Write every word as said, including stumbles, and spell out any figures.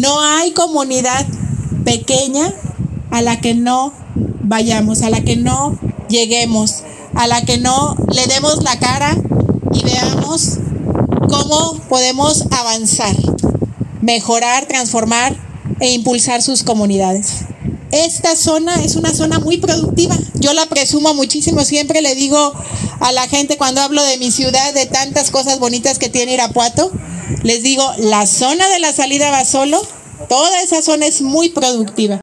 No hay comunidad pequeña a la que no vayamos, a la que no lleguemos, a la que no le demos la cara y veamos cómo podemos avanzar, mejorar, transformar e impulsar sus comunidades. Esta zona es una zona muy productiva. Yo la presumo muchísimo, siempre le digo a la gente cuando hablo de mi ciudad, de tantas cosas bonitas que tiene Irapuato, les digo, la zona de la salida Basolo, toda esa zona es muy productiva.